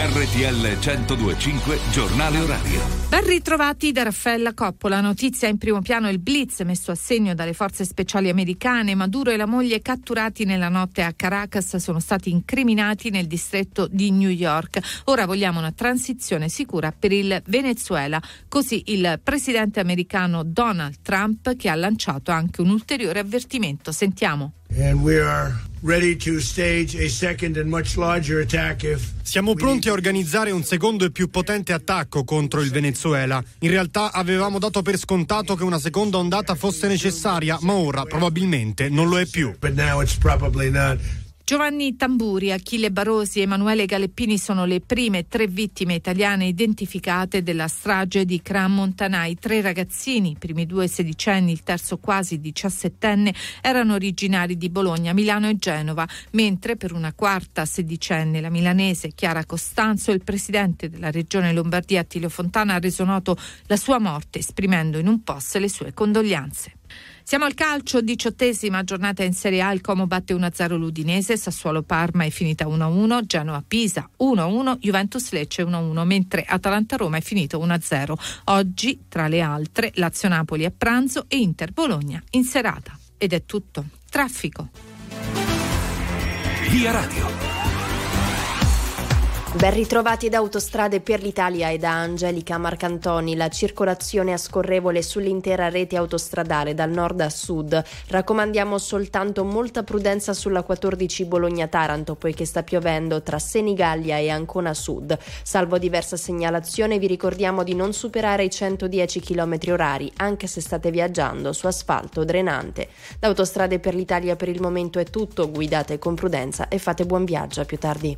RTL 102.5 Giornale Orario. Ben ritrovati da Raffaella Coppola. Notizia in primo piano: il blitz messo a segno dalle forze speciali americane. Maduro e la moglie catturati nella notte a Caracas sono stati incriminati nel distretto di New York. Ora vogliamo una transizione sicura per il Venezuela. Così il presidente americano Donald Trump, che ha lanciato anche un ulteriore avvertimento. Sentiamo. Siamo pronti a organizzare un secondo e più potente attacco contro il Venezuela. In realtà avevamo dato per scontato che una seconda ondata fosse necessaria, ma ora probabilmente non lo è più. Giovanni Tamburi, Achille Barosi e Emanuele Galeppini sono le prime 3 vittime italiane identificate della strage di Cram Montanai. 3 ragazzini, i primi 2 sedicenni, il terzo quasi 17enne, erano originari di Bologna, Milano e Genova, mentre per una quarta sedicenne, la milanese Chiara Costanzo, il presidente della regione Lombardia Attilio Fontana ha reso noto la sua morte, esprimendo in un post le sue condoglianze. Siamo al calcio, 18ª giornata in Serie A, il Como batte 1-0 l'Udinese, Sassuolo Parma è finita 1-1, Genoa Pisa 1-1, Juventus Lecce 1-1, mentre Atalanta Roma è finito 1-0. Oggi, tra le altre, Lazio Napoli a pranzo e Inter Bologna in serata. Ed è tutto. Traffico. Via Radio. Ben ritrovati da Autostrade per l'Italia e da Angelica Marcantoni. La circolazione è scorrevole sull'intera rete autostradale dal nord a sud. Raccomandiamo soltanto molta prudenza sulla 14 Bologna-Taranto, poiché sta piovendo tra Senigallia e Ancona Sud. Salvo diversa segnalazione, vi ricordiamo di non superare i 110 km/h, anche se state viaggiando su asfalto drenante. Da Autostrade per l'Italia per il momento è tutto. Guidate con prudenza e fate buon viaggio. A più tardi.